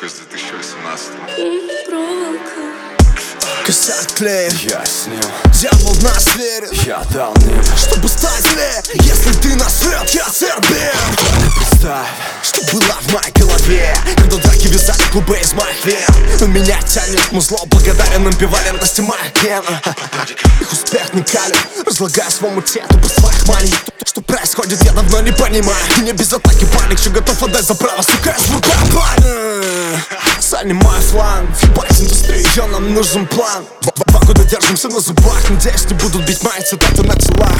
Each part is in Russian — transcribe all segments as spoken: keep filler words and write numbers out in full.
такой с две тысячи восемнадцатого. Проволока. Косяк клеит, я с ним. Дьявол в нас верит, я дал мне, чтобы стать злее. Если ты на свет, я терпел. Представь, что было в моей голове, когда драки вязали клубы из моих вен. Но меня тянет музло, благодарен амбивалентности моих гена. Их успех не калит, разлагая свой муте тупо своих маний. Что происходит, я давно не понимаю. И не без атаки паник, что готов отдать за право, сука, я звука план. Занимаю фланг, въебать индустрию, нам нужен план. Два года держимся на зубах, надеюсь, не будут бить мои цитаты на телах.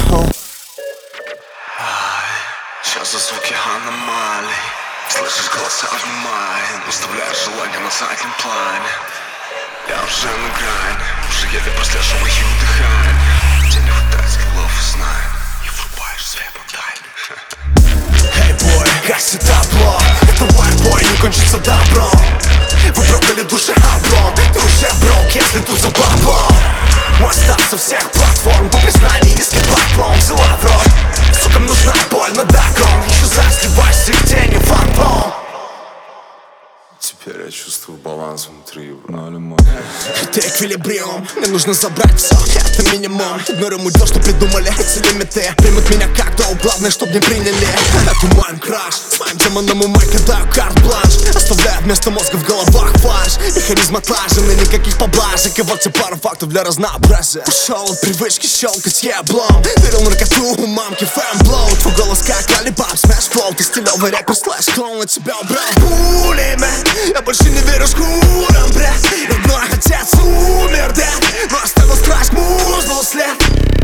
Сейчас за звуки аномалий, слышишь голоса внимания, наставляешь желание на заднем плане. Я уже на грани, уже еле прослеживаю дыхание. Тебе не хватает скиллов и знаний, и врубаешь свет на тайне. Эй, бой, гаси табло, это white boy, не кончится добро. Вы продали души облом, ты уже брок, если тут за баблом. Моста со всех платформ, по признанию низкий платформ, взяла в рот. Сукам нужна боль на догон, еще засливайся, где не фантом. теперь я чувствую баланс внутри, бро. Это эквилибриум, мне нужно забрать все, это минимум. Игнорируем то, что придумали эти лимиты. Примут меня как то, главное, чтоб не приняли. Это мой краш, с моим демоном ума кидаю карт-бланш. Оставляю вместо мозга в головах фальш. Механизм отлажен и никаких поблажек. И вот тебе пару фактов для разнообразия. Ушел от привычки щелкать еблом. Верил наркоту у мамки фэмблоу. Твой голос как алибаб, смэш флоу. Ты стилевый рэпер, слэш клоун, на тебя убрал пулемет. Я больше не верю шкурам, блядь. Родной отец умер, да, но оставил страсть, музнул след.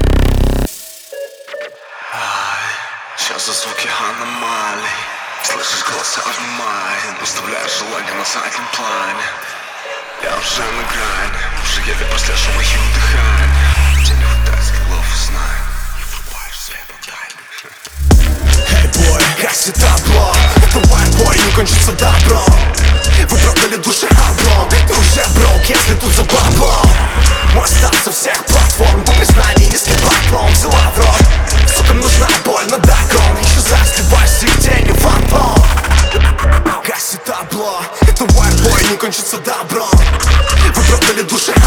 Сейчас за звуки аномалий, слышишь голоса внимания, наставляешь желание на заднем плане. Я уже на грани, уже еле прослеживаю дыхание. Тебе не хватает скиллов и знаний, и врубаешь свет на тайне. Эй, бой, гаси табло, это white boy, не кончится добро. Вы продали души облом, ты уже брок, если тут за баблом. Мой став со всех платформ, по признанию низкий платформ, взяла в рот. Сукам нужна боль на догон, еще засливайся, где не фантом. Гаси табло, это white boy, не кончится добро. Вы продали души